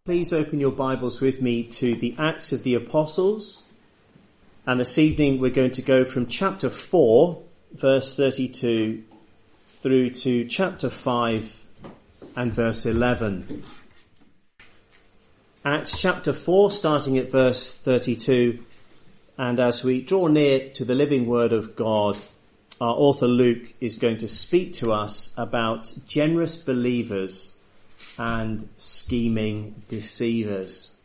Please open your Bibles with me to the Acts of the Apostles. And this evening we're going to go from chapter 4, verse 32, through to chapter 5 and verse 11. Acts chapter 4, starting at verse 32. And as we draw near to the living word of God, our author Luke is going to speak to us about generous believers and scheming deceivers.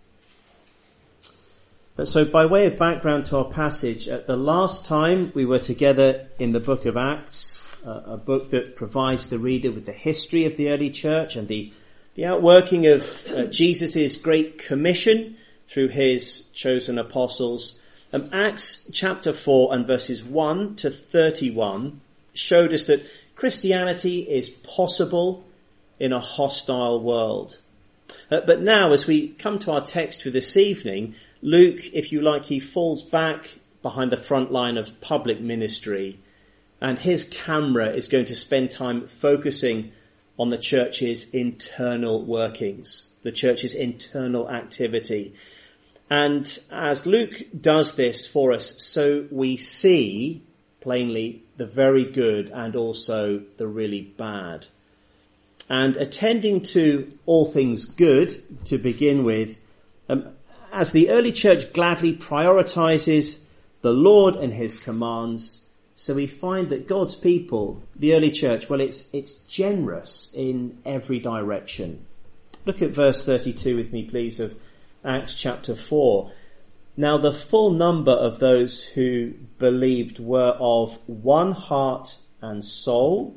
So by way of background to our passage, at the last time we were together in the book of Acts, a book that provides the reader with the history of the early church and the outworking of Jesus' great commission through his chosen apostles. Acts chapter 4 and verses 1 to 31 showed us that Christianity is possible in a hostile world. But now, as we come to our text for this evening, Luke, if you like, he falls back behind the front line of public ministry, and his camera is going to spend time focusing on the church's internal workings, the church's internal activity. And as Luke does this for us, so we see plainly the very good and also the really bad. And attending to all things good, to begin with, as the early church gladly prioritizes the Lord and his commands, so we find that God's people, the early church, well, it's generous in every direction. Look at verse 32 with me, please, of Acts chapter 4. Now the full number of those who believed were of one heart and soul,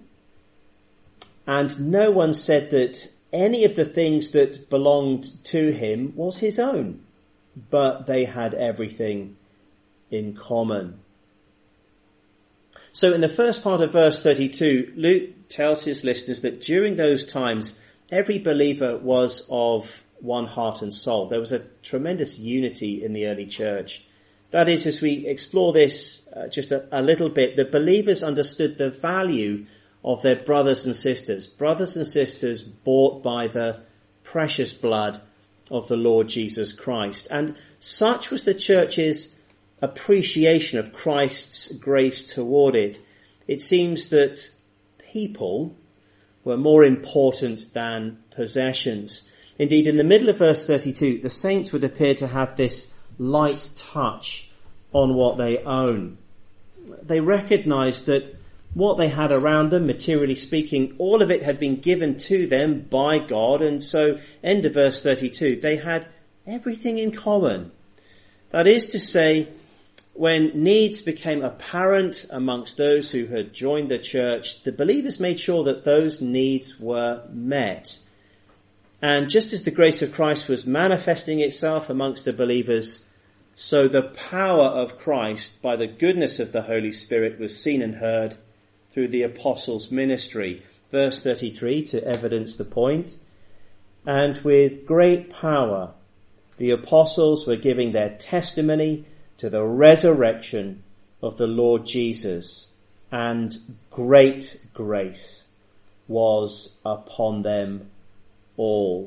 and no one said that any of the things that belonged to him was his own, but they had everything in common. So in the first part of verse 32, Luke tells his listeners that during those times, every believer was of one heart and soul. There was a tremendous unity in the early church. That is, as we explore this just a little bit, the believers understood the value of their brothers and sisters bought by the precious blood of the Lord Jesus Christ. And such was the church's appreciation of Christ's grace toward it. It seems that people were more important than possessions. Indeed, in the middle of verse 32, the saints would appear to have this light touch on what they own. They recognized that what they had around them, materially speaking, all of it had been given to them by God. And so, end of verse 32, they had everything in common. That is to say, when needs became apparent amongst those who had joined the church, the believers made sure that those needs were met. And just as the grace of Christ was manifesting itself amongst the believers, so the power of Christ by the goodness of the Holy Spirit was seen and heard through the apostles' ministry. Verse 33 to evidence the point. And with great power, the apostles were giving their testimony to the resurrection of the Lord Jesus, and great grace was upon them all.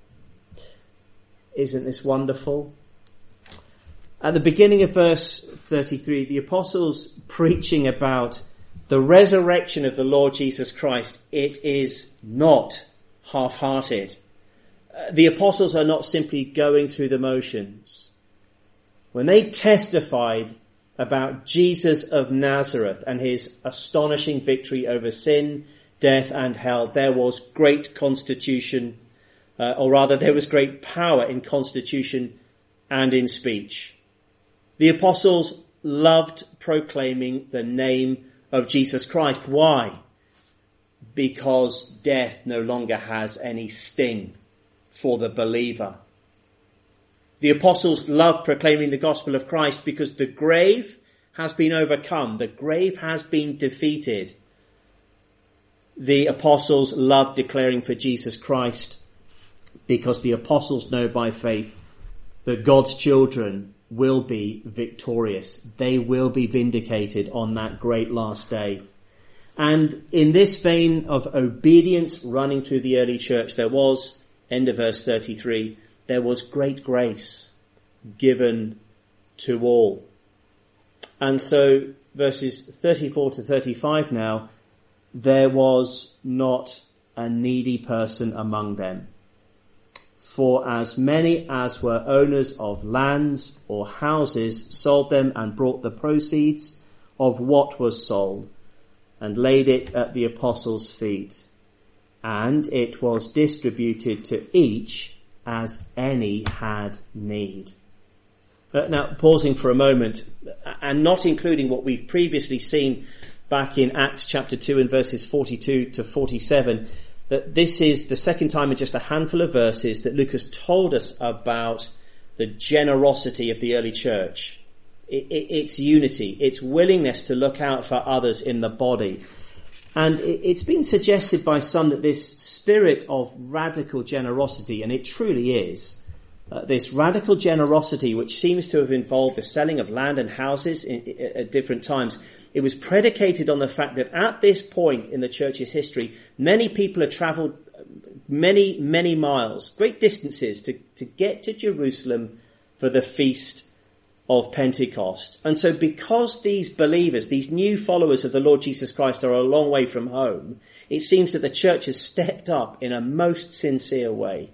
Isn't this wonderful? At the beginning of verse 33, the apostles preaching about the resurrection of the Lord Jesus Christ, it is not half-hearted. The apostles are not simply going through the motions. When they testified about Jesus of Nazareth and his astonishing victory over sin, death and hell, there was great constitution, or rather there was great power in constitution and in speech. The apostles loved proclaiming the name of Jesus Christ. Why? Because death no longer has any sting for the believer. The apostles loved proclaiming the gospel of Christ because the grave has been overcome. The grave has been defeated. The apostles loved declaring for Jesus Christ because the apostles know by faith that God's children will be victorious. They will be vindicated on that great last day. And in this vein of obedience running through the early church, there was, end of verse 33, there was great grace given to all. And so verses 34 to 35 now, there was not a needy person among them. For as many as were owners of lands or houses sold them and brought the proceeds of what was sold and laid it at the apostles' feet. And it was distributed to each as any had need. Now, pausing for a moment and not including what we've previously seen back in Acts chapter 2 and verses 42 to 47, that this is the second time in just a handful of verses that Luke has told us about the generosity of the early church. Its unity, its willingness to look out for others in the body. And it's been suggested by some that this spirit of radical generosity, and it truly is, this radical generosity which seems to have involved the selling of land and houses at different times, it was predicated on the fact that at this point in the church's history, many people had travelled many, many miles, great distances to get to Jerusalem for the feast of Pentecost. And so because these believers, these new followers of the Lord Jesus Christ are a long way from home, it seems that the church has stepped up in a most sincere way.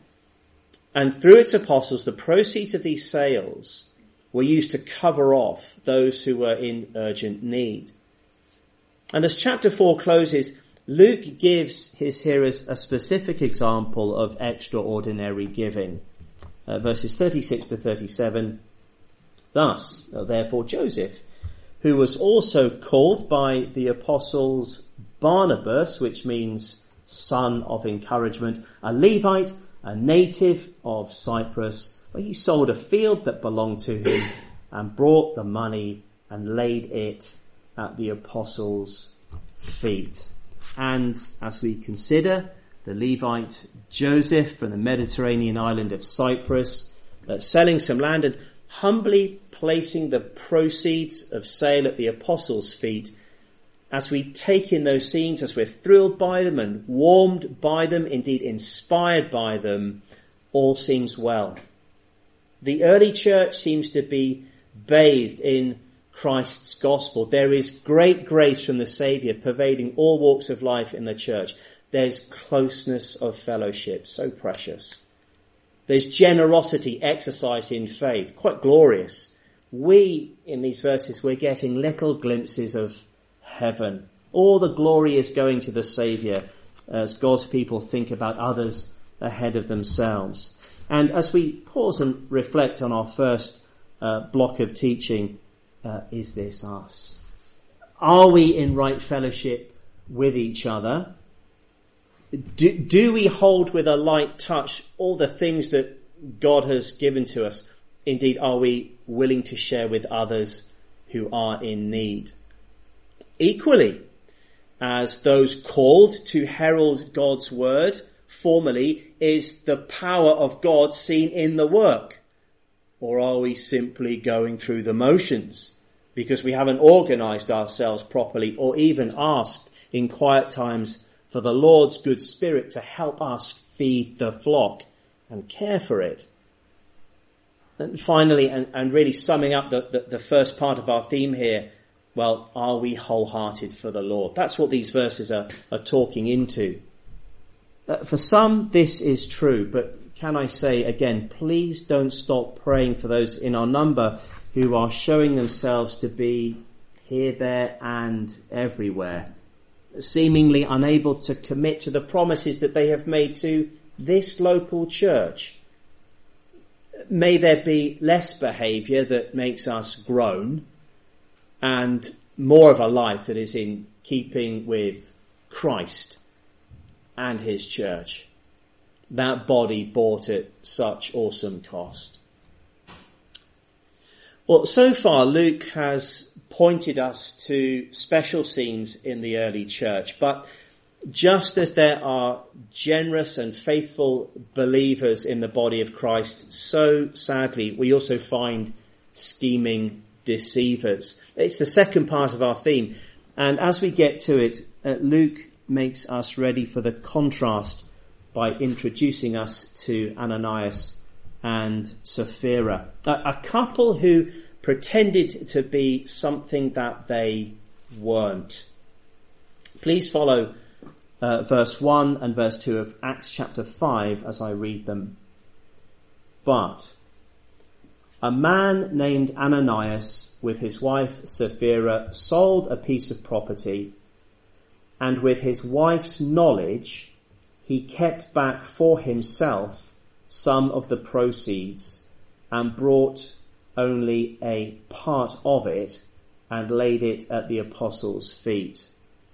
And through its apostles, the proceeds of these sales were used to cover off those who were in urgent need. And as chapter 4 closes, Luke gives his hearers a specific example of extraordinary giving. Verses 36 to 37. Thus, therefore, Joseph, who was also called by the apostles Barnabas, which means son of encouragement, a Levite, a native of Cyprus, where he sold a field that belonged to him and brought the money and laid it at the apostles' feet. And as we consider the Levite Joseph from the Mediterranean island of Cyprus, selling some land and humbly placing the proceeds of sale at the apostles' feet, as we take in those scenes, as we're thrilled by them and warmed by them, indeed inspired by them, all seems well. The early church seems to be bathed in Christ's gospel. There is great grace from the Saviour pervading all walks of life in the church. There's closeness of fellowship, so precious. There's generosity exercised in faith, quite glorious. We, in these verses, we're getting little glimpses of heaven. All the glory is going to the Saviour as God's people think about others ahead of themselves. And as we pause and reflect on our first block of teaching, is this us? Are we in right fellowship with each other? Do we hold with a light touch all the things that God has given to us? Indeed, are we willing to share with others who are in need? Equally, as those called to herald God's word formally, is the power of God seen in the work? Or are we simply going through the motions because we haven't organized ourselves properly or even asked in quiet times for the Lord's good spirit to help us feed the flock and care for it? And finally, and really summing up the first part of our theme here, well, are we wholehearted for the Lord? That's what these verses are talking into. For some, this is true, but can I say again, please don't stop praying for those in our number who are showing themselves to be here, there, and everywhere, seemingly unable to commit to the promises that they have made to this local church. May there be less behaviour that makes us groan and more of a life that is in keeping with Christ and his church, that body bought at such awesome cost. Well, so far Luke has pointed us to special scenes in the early church, but just as there are generous and faithful believers in the body of Christ, so sadly we also find scheming deceivers. It's the second part of our theme, and as we get to it, Luke makes us ready for the contrast by introducing us to Ananias and Sapphira, a couple who pretended to be something that they weren't. Please follow verse 1 and verse 2 of Acts chapter 5 as I read them. But a man named Ananias, with his wife Sapphira, sold a piece of property, and with his wife's knowledge, he kept back for himself some of the proceeds and brought only a part of it and laid it at the apostles' feet.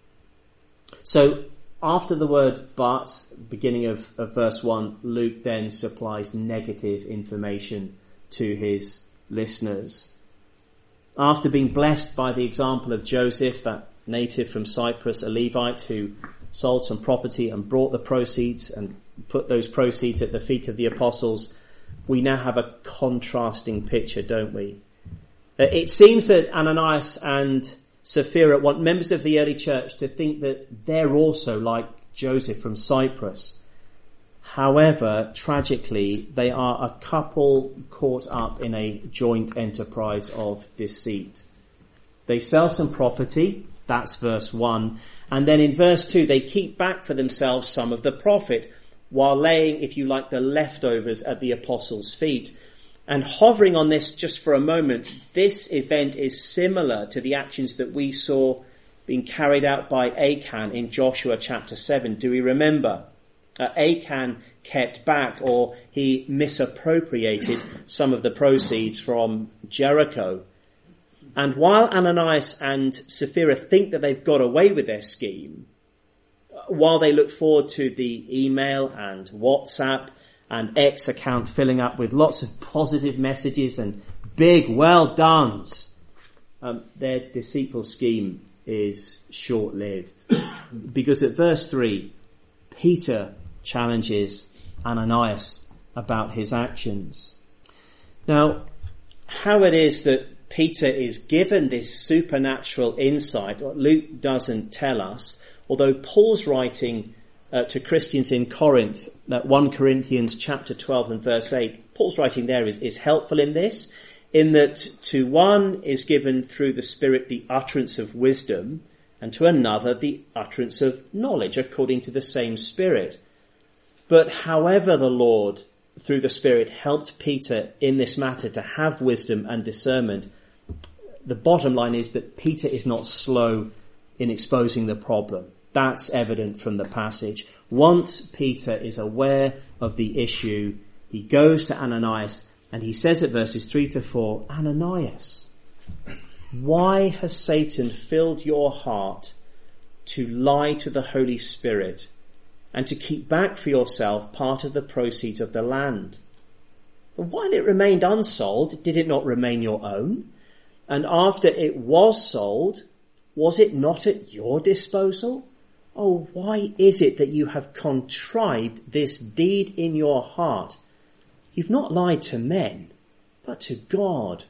So after the word but, beginning of verse 1, Luke then supplies negative information to his listeners. After being blessed by the example of Joseph, that native from Cyprus, a Levite who sold some property and brought the proceeds and put those proceeds at the feet of the apostles, we now have a contrasting picture, don't we? It seems that Ananias and Sapphira want members of the early church to think that they're also like Joseph from Cyprus. However, tragically, they are a couple caught up in a joint enterprise of deceit. They sell some property, that's verse 1, and then in verse 2 they keep back for themselves some of the profit, while laying, if you like, the leftovers at the apostles' feet. And hovering on this just for a moment, this event is similar to the actions that we saw being carried out by Achan in Joshua chapter 7. Do we remember? Achan kept back, or he misappropriated some of the proceeds from Jericho. And while Ananias and Sapphira think that they've got away with their scheme, while they look forward to the email and WhatsApp and X account filling up with lots of positive messages and big well dones, their deceitful scheme is short-lived. Because at verse 3, Peter challenges Ananias about his actions. Now, how it is that Peter is given this supernatural insight, what Luke doesn't tell us, although Paul's writing to Christians in Corinth, that 1 Corinthians chapter 12 and verse 8, Paul's writing there is helpful in this, in that to one is given through the Spirit the utterance of wisdom, and to another the utterance of knowledge according to the same Spirit. But however the Lord, through the Spirit, helped Peter in this matter to have wisdom and discernment, the bottom line is that Peter is not slow in exposing the problem. That's evident from the passage. Once Peter is aware of the issue, he goes to Ananias and he says at verses 3 to 4, Ananias, why has Satan filled your heart to lie to the Holy Spirit and to keep back for yourself part of the proceeds of the land? But while it remained unsold, did it not remain your own? And after it was sold, was it not at your disposal? Oh, why is it that you have contrived this deed in your heart? You've not lied to men, but to God.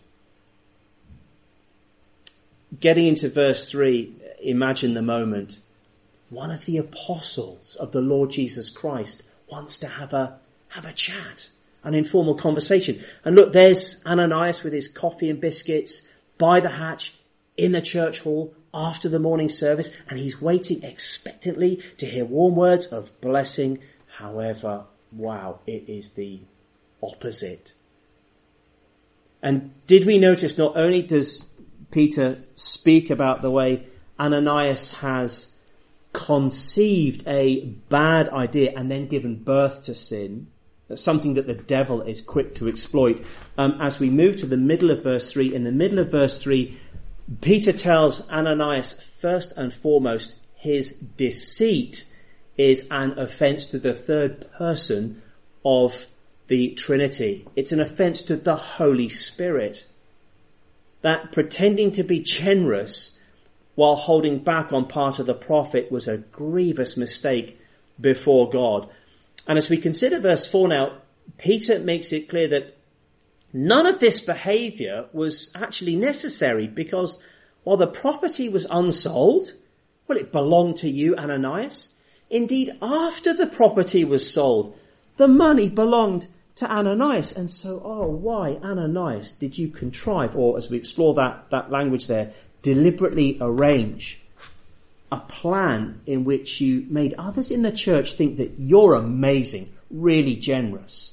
Getting into verse 3, imagine the moment. One of the apostles of the Lord Jesus Christ wants to have a chat, an informal conversation. And look, there's Ananias with his coffee and biscuits by the hatch in the church hall after the morning service, and he's waiting expectantly to hear warm words of blessing. However, wow, it is the opposite. And did we notice not only does Peter speak about the way Ananias has conceived a bad idea and then given birth to sin, something that the devil is quick to exploit. As we move to the middle of verse 3, in the middle of verse 3, Peter tells Ananias first and foremost his deceit is an offence to the third person of the Trinity. It's an offence to the Holy Spirit. That pretending to be generous while holding back on part of the profit was a grievous mistake before God. And as we consider verse 4 now, Peter makes it clear that none of this behaviour was actually necessary, because while the property was unsold, well, it belonged to you, Ananias. Indeed, after the property was sold, the money belonged to Ananias. And so, why, Ananias, did you contrive, or as we explore that language there, deliberately arrange a plan in which you made others in the church think that you're amazing, really generous?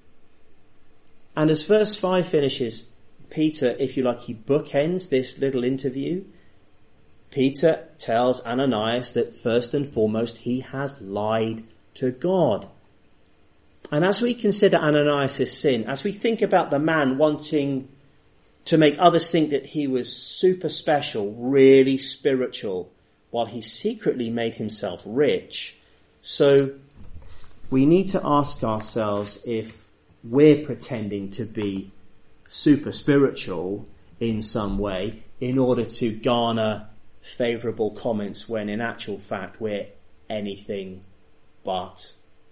And as verse 5 finishes, Peter, if you like, he bookends this little interview. Peter tells Ananias that first and foremost he has lied to God. And as we consider Ananias' sin, as we think about the man wanting to make others think that he was super special, really spiritual, while he secretly made himself rich, so we need to ask ourselves if we're pretending to be super spiritual in some way in order to garner favourable comments when in actual fact we're anything but.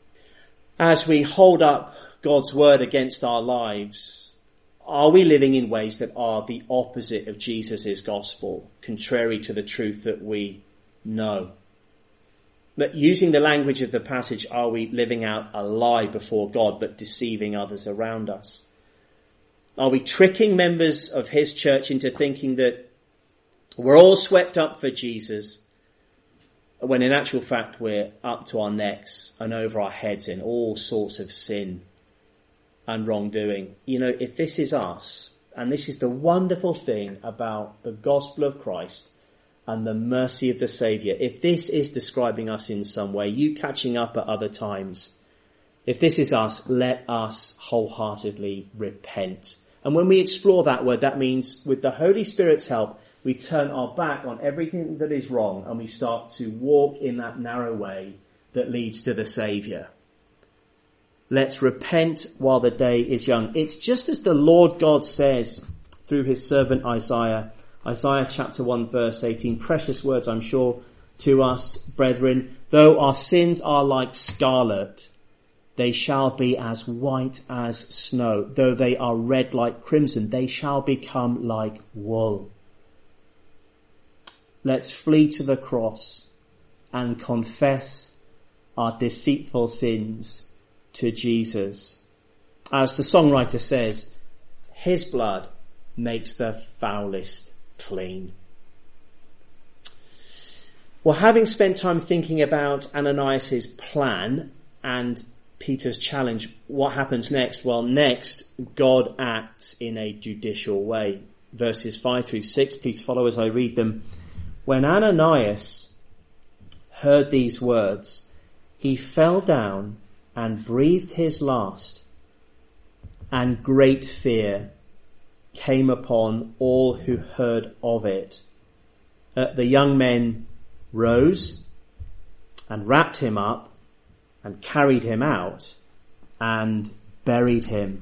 As we hold up God's word against our lives, are we living in ways that are the opposite of Jesus' gospel, contrary to the truth that we know? But using the language of the passage, are we living out a lie before God but deceiving others around us? Are we tricking members of his church into thinking that we're all swept up for Jesus, when in actual fact we're up to our necks and over our heads in all sorts of sin and wrongdoing? You know, if this is us, and this is the wonderful thing about the gospel of Christ and the mercy of the Saviour, if this is describing us in some way, you catching up at other times, if this is us, let us wholeheartedly repent. And when we explore that word, that means with the Holy Spirit's help, we turn our back on everything that is wrong and we start to walk in that narrow way that leads to the Saviour. Let's repent while the day is young. It's just as the Lord God says through his servant Isaiah. Isaiah chapter 1 verse 18. Precious words, I'm sure, to us, brethren. Though our sins are like scarlet, they shall be as white as snow. Though they are red like crimson, they shall become like wool. Let's flee to the cross and confess our deceitful sins to Jesus. As the songwriter says, his blood makes the foulest clean. Well, having spent time thinking about Ananias' plan and Peter's challenge, what happens next? Well, next, God acts in a judicial way. Verses 5 through 6, please follow as I read them. When Ananias heard these words, he fell down and breathed his last, and great fear came upon all who heard of it. The young men rose and wrapped him up and carried him out and buried him.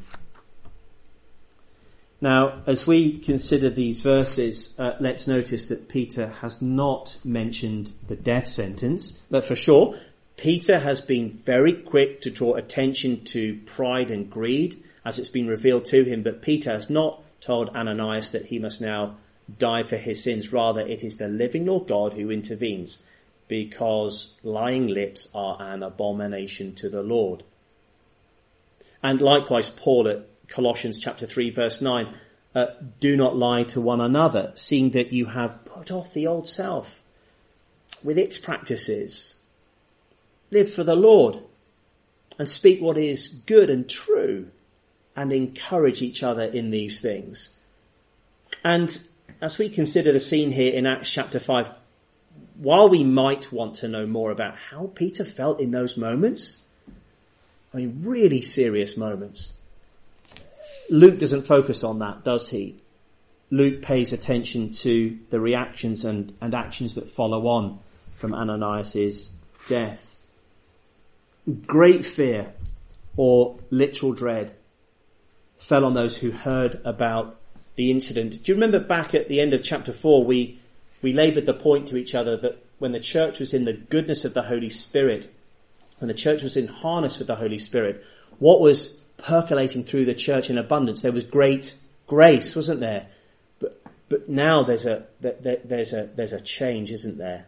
Now, as we consider these verses, let's notice that Peter has not mentioned the death sentence. But for sure, Peter has been very quick to draw attention to pride and greed as it's been revealed to him. But Peter has not told Ananias that he must now die for his sins. Rather, it is the living Lord God who intervenes, because lying lips are an abomination to the Lord. And likewise, Paul at Colossians chapter 3 verse 9, do not lie to one another, seeing that you have put off the old self with its practices. Live for the Lord and speak what is good and true and encourage each other in these things. And as we consider the scene here in Acts chapter 5, while we might want to know more about how Peter felt in those moments, I mean, really serious moments, Luke doesn't focus on that, does he? Luke pays attention to the reactions and actions that follow on from Ananias' death. Great fear, or literal dread, fell on those who heard about the incident. Do you remember back at the end of chapter 4, we laboured the point to each other that when the church was in the goodness of the Holy Spirit, when the church was in harness with the Holy Spirit, what was percolating through the church in abundance? There was great grace, wasn't there? But now there's a change, isn't there?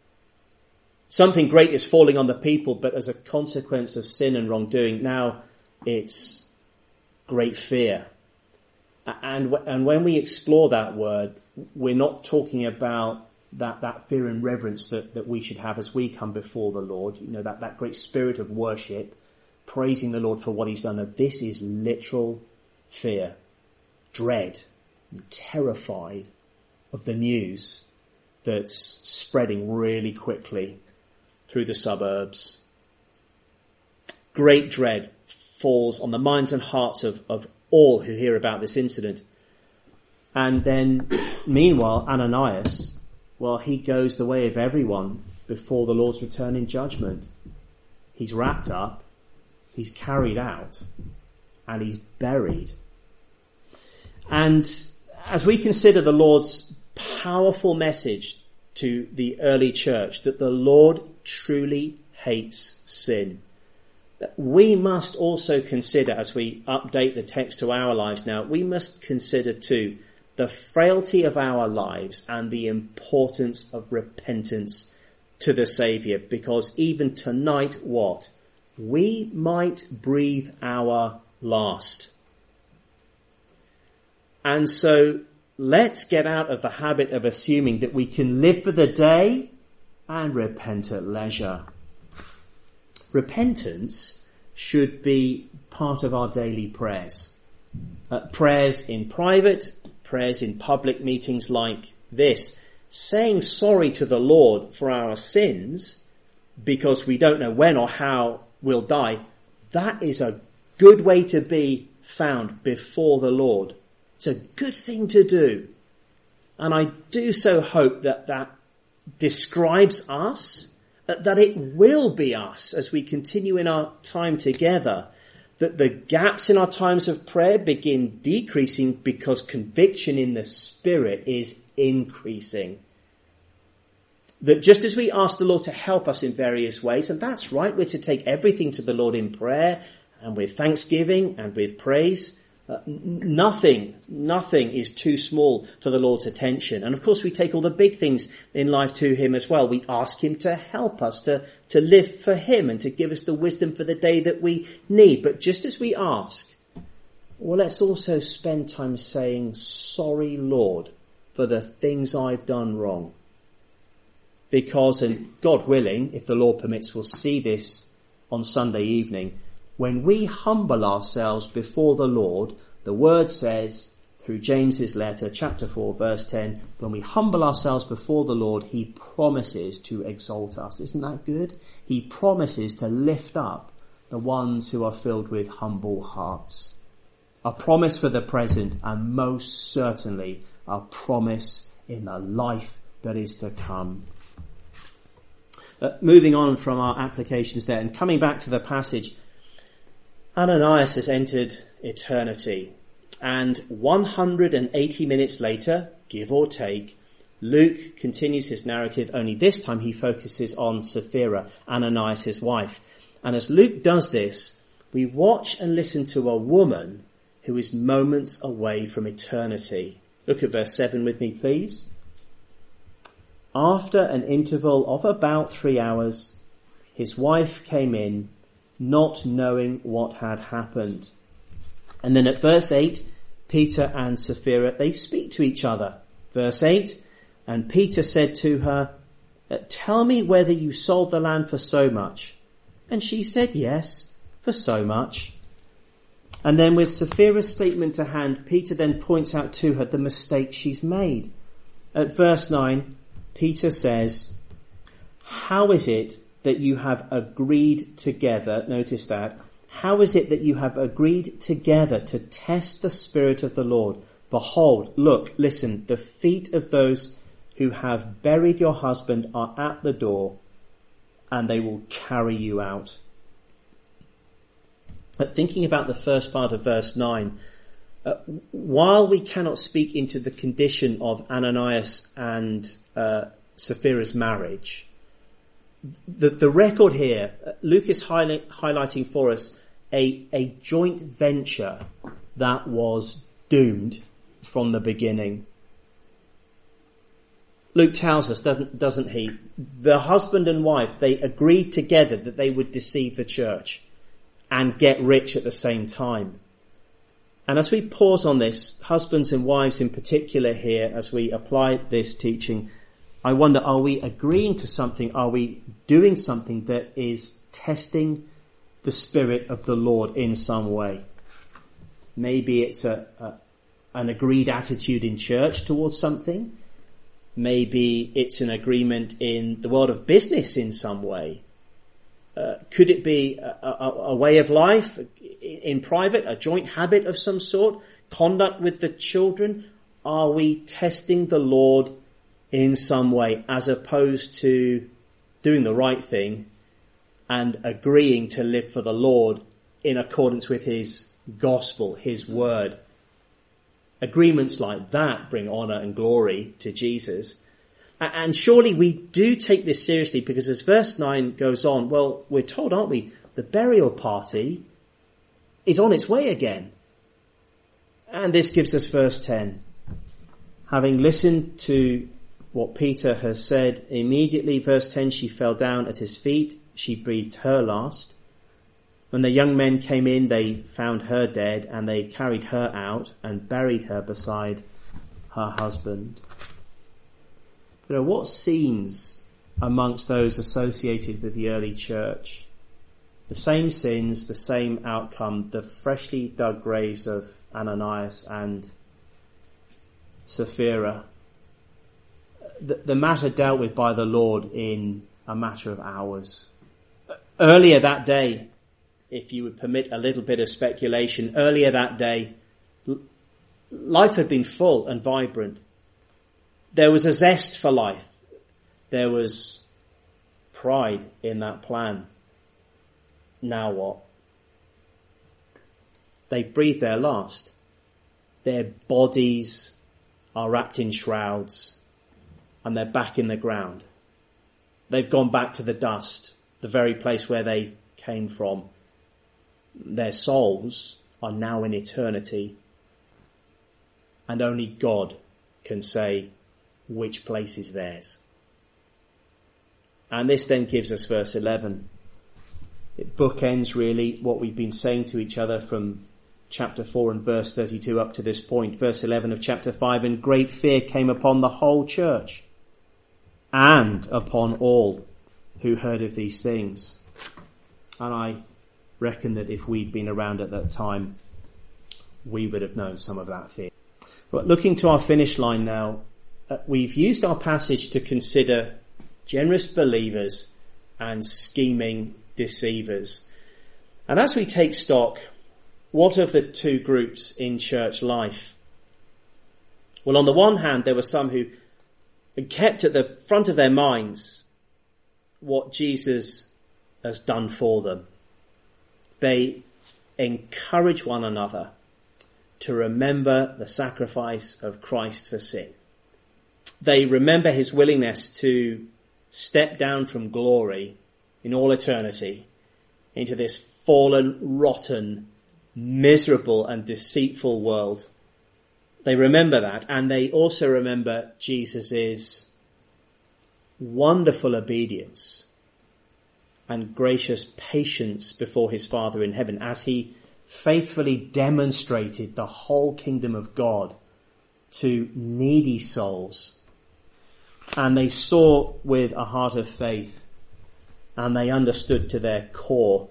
Something great is falling on the people, but as a consequence of sin and wrongdoing, now it's great fear. And when we explore that word, we're not talking about that fear and reverence that we should have as we come before the Lord. You know, that great spirit of worship, praising the Lord for what he's done. No, this is literal fear, dread, terrified of the news that's spreading really quickly through the suburbs. Great dread falls on the minds and hearts of all who hear about this incident. And then, meanwhile, Ananias, well, he goes the way of everyone before the Lord's return in judgment. He's wrapped up, he's carried out, and he's buried. And as we consider the Lord's powerful message to the early church, that the Lord truly hates sin, that we must also consider, as we update the text to our lives now, we must consider too the frailty of our lives and the importance of repentance to the Saviour, because even tonight, what? We might breathe our last. And so let's get out of the habit of assuming that we can live for the day and repent at leisure. Repentance should be part of our daily prayers. Prayers in private, prayers in public meetings like this. Saying sorry to the Lord for our sins because we don't know when or how we'll die, that is a good way to be found before the Lord. It's a good thing to do. And I do so hope that describes us, that it will be us as we continue in our time together, that the gaps in our times of prayer begin decreasing because conviction in the Spirit is increasing. That just as we ask the Lord to help us in various ways, and that's right, we're to take everything to the Lord in prayer and with thanksgiving and with praise. Nothing is too small for the Lord's attention. And of course we take all the big things in life to him as well. We ask him to help us to live for him and to give us the wisdom for the day that we need. But just as we ask, well, let's also spend time saying, sorry, Lord, for the things I've done wrong. Because, and God willing, if the Lord permits, we'll see this on Sunday evening, when we humble ourselves before the Lord, the word says through James's letter, chapter 4, verse 10, when we humble ourselves before the Lord, he promises to exalt us. Isn't that good? He promises to lift up the ones who are filled with humble hearts. A promise for the present, and most certainly a promise in the life that is to come. Moving on from our applications there and coming back to the passage, Ananias has entered eternity, and 180 minutes later, give or take, Luke continues his narrative, only this time he focuses on Sapphira, Ananias' wife. And as Luke does this, we watch and listen to a woman who is moments away from eternity. Look at verse 7 with me, please. After an interval of about 3 hours, his wife came in, not knowing what had happened. And then at verse 8, Peter and Sapphira, they speak to each other. Verse 8, and Peter said to her, tell me whether you sold the land for so much. And she said, yes, for so much. And then with Sapphira's statement to hand, Peter then points out to her the mistake she's made. At verse 9, Peter says, how is it that you have agreed together, notice that, how is it that you have agreed together to test the Spirit of the Lord? Behold, look, listen, the feet of those who have buried your husband are at the door, and they will carry you out. But thinking about the first part of verse 9, while we cannot speak into the condition of Ananias and Sapphira's marriage, the record here, Luke is highlighting for us a joint venture that was doomed from the beginning. Luke tells us, doesn't he? The husband and wife, they agreed together that they would deceive the church. and get rich at the same time. And as we pause on this, husbands and wives in particular here, as we apply this teaching, I wonder, are we agreeing to something? Are we doing something that is testing the Spirit of the Lord in some way? Maybe it's an agreed attitude in church towards something. Maybe it's an agreement in the world of business in some way. Could it be a way of life in private, a joint habit of some sort, conduct with the children? Are we testing the Lord in some way as opposed to doing the right thing and agreeing to live for the Lord in accordance with his gospel, his word? Agreements like that bring honor and glory to Jesus. And surely we do take this seriously, because as verse 9 goes on, well, we're told, aren't we, the burial party is on its way again. And this gives us verse 10. Having listened to what Peter has said, immediately, verse 10, she fell down at his feet. She breathed her last. When the young men came in, they found her dead, and they carried her out and buried her beside her husband. You know, what scenes amongst those associated with the early church? The same sins, the same outcome, the freshly dug graves of Ananias and Sapphira. The matter dealt with by the Lord in a matter of hours. Earlier that day, if you would permit a little bit of speculation, earlier that day, life had been full and vibrant. There was a zest for life. There was pride in that plan. Now what? They've breathed their last. Their bodies are wrapped in shrouds and they're back in the ground. They've gone back to the dust, the very place where they came from. Their souls are now in eternity, and only God can say which place is theirs. And this then gives us verse 11. It bookends really what we've been saying to each other from chapter 4 and verse 32 up to this point. Verse 11 of chapter 5, and great fear came upon the whole church and upon all who heard of these things. And I reckon that if we'd been around at that time, we would have known some of that fear. But looking to our finish line now, we've used our passage to consider generous believers and scheming deceivers. And as we take stock, what of the two groups in church life? Well, on the one hand, there were some who kept at the front of their minds what Jesus has done for them. They encourage one another to remember the sacrifice of Christ for sin. They remember his willingness to step down from glory in all eternity into this fallen, rotten, miserable and deceitful world. They remember that, and they also remember Jesus' wonderful obedience and gracious patience before his Father in heaven as he faithfully demonstrated the whole kingdom of God to needy souls. And they saw with a heart of faith, and they understood to their core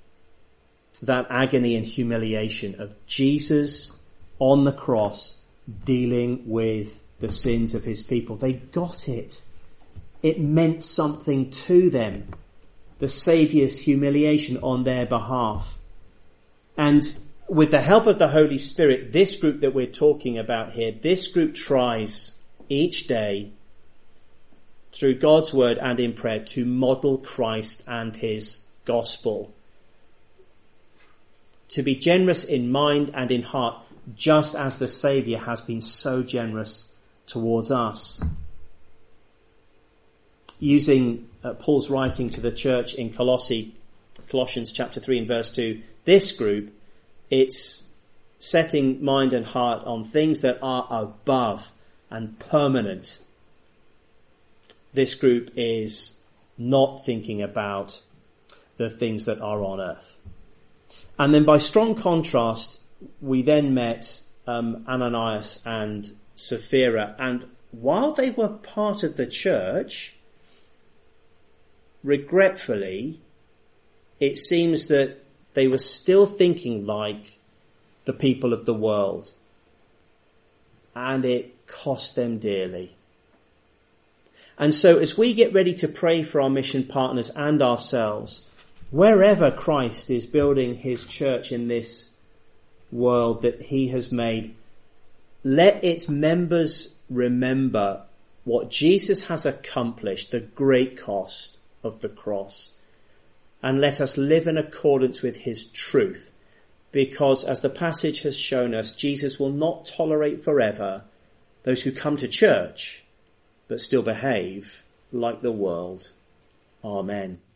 that agony and humiliation of Jesus on the cross dealing with the sins of his people. They got it. It meant something to them, the Saviour's humiliation on their behalf. And with the help of the Holy Spirit, this group that we're talking about here, this group tries each day through God's word and in prayer to model Christ and his gospel. To be generous in mind and in heart, just as the Saviour has been so generous towards us. Using Paul's writing to the church in Colossians chapter 3 and verse 2, this group, it's setting mind and heart on things that are above and permanent. This group is not thinking about the things that are on earth. And then by strong contrast, we then met Ananias and Sapphira. And while they were part of the church, regretfully, it seems that they were still thinking like the people of the world. And it cost them dearly. And so as we get ready to pray for our mission partners and ourselves, wherever Christ is building his church in this world that he has made, let its members remember what Jesus has accomplished, the great cost of the cross. And let us live in accordance with his truth. Because as the passage has shown us, Jesus will not tolerate forever those who come to church but still behave like the world. Amen.